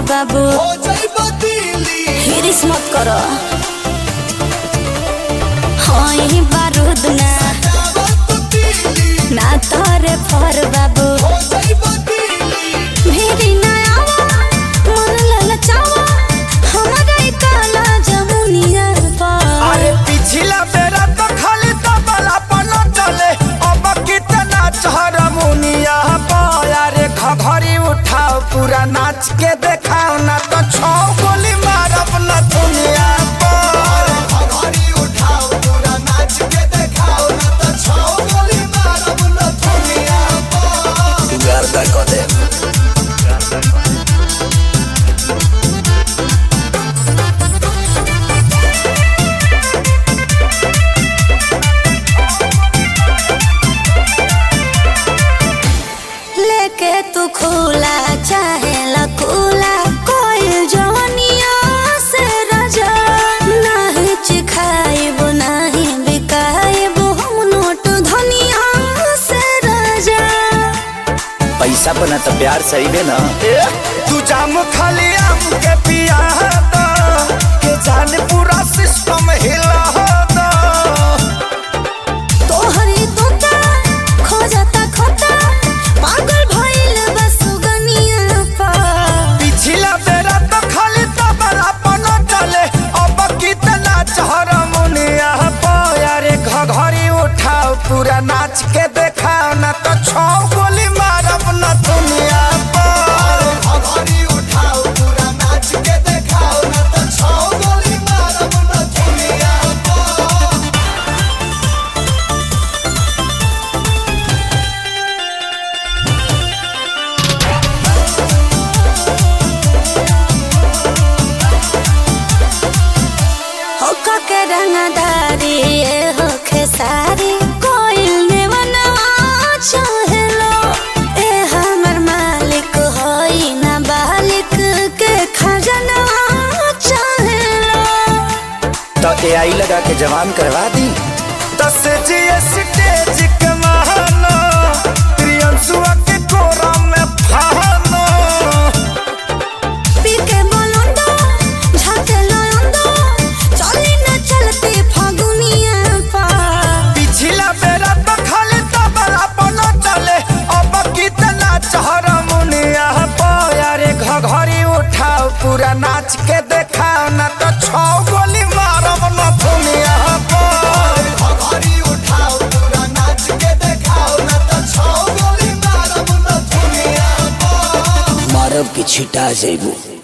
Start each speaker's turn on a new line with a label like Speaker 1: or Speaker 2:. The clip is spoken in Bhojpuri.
Speaker 1: बाबू
Speaker 2: हो जाइबा दिली
Speaker 1: हिरिस मत करो होई बारूद ना ना तोरे फर बाबू
Speaker 2: हो जाइबा दिली
Speaker 1: मेरी नयावा मन ललचावा हमारा काला जमुनिया पर
Speaker 2: अरे पिछला बेरा तो खाली तबला पनो चले अब कितना चहरमुनिया पाया रे घघरी उठाओ पूरा नाच के देखाओ ना तो छौ गोली मारब न दुनिया पर घघरी उठाओ पूरा नाच के देखाओ ना तो छौ गोली मारब न दुनिया पर गर्दा को दे
Speaker 1: लेके तू खुला चाहे लकुला कोई जवनिया से राजा नहीं चिखाइबो नहीं बिकाइबो हम नोट धनिया से राजा
Speaker 3: पैसा बना तो प्यार सही दे ना
Speaker 2: तू जाम खाली आम के पिया दा के जाने पूरा सिस्टम हिला दा
Speaker 1: तोहरी तोता खोजता खोता पागल भइल बस गनिया पा
Speaker 2: पिछला बेरा तो खाली तबला पनो चले अब कितना चहरमुनिया पाया रे घघरी उठाओ पूरा नाच के देखाओ ना तो छौ गोली मारब न दुनिया पर घघरी उठाओ पूरा नाच के देखाओ ना तो छौ गोली मारब न दुनिया पर
Speaker 1: हो के रंगदारी ए हो खेसारी कोइल ने बनवा चाहेलो ए हमर मालिक होई ना बालिक के खजाना चाहेलो
Speaker 3: तो एआई लगा के जवान करवा दी।
Speaker 2: दस जिए स्टेज के महानो प्रियंसुआ के कोरा में फानो
Speaker 1: पीके बोलंदो झाके लयंदो चली न चलती फागुनिया पा
Speaker 2: पिछला बेरा तो खाली तबला पनो चले अब कितना चहरमुनिया पाया रे घघरी उठाओ पूरा नाच के देखाओ ना तो छौ गोली मारब न दुनिया पर घघरी उठाओ पूरा नाच के देखाओ ना तो छौ गोली मारब न दुनिया पर
Speaker 3: मारब की छिटा जेबू।